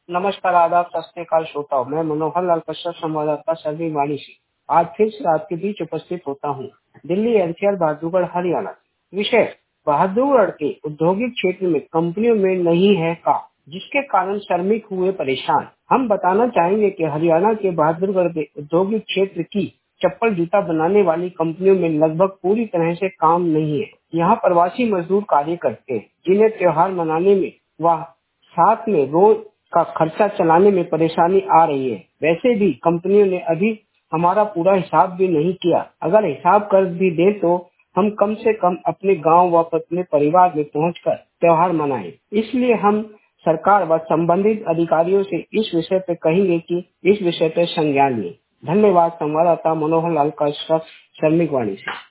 नमस्कार, आदाब, सत श्री अकाल श्रोताओं। मैं मनोहर लाल कश्यप, संवाददाता सर्विस वाणी से आज फिर से आपके बीच उपस्थित होता हूँ। दिल्ली एनसीआर बहादुरगढ़ हरियाणा। विषय: बहादुरगढ़ के औद्योगिक क्षेत्र में कंपनियों में नहीं है काम, जिसके कारण श्रमिक हुए परेशान। हम बताना चाहेंगे कि हरियाणा के बहादुरगढ़ के औद्योगिक क्षेत्र की चप्पल जूता बनाने वाली कंपनियों में लगभग पूरी तरह से काम नहीं है। यहाँ प्रवासी मजदूर कार्य करते हैं, जिन्हें त्योहार मनाने में व साथ में रोज का खर्चा चलाने में परेशानी आ रही है। वैसे भी कंपनियों ने अभी हमारा पूरा हिसाब भी नहीं किया। अगर हिसाब कर भी दे तो हम कम से कम अपने गांव व अपने परिवार में पहुंचकर त्योहार मनाएं। इसलिए हम सरकार व संबंधित अधिकारियों से इस विषय पे कहेंगे कि इस विषय पे संज्ञान लें। धन्यवाद। संवाददाता मनोहर लाल का श्रमिक वाणी से।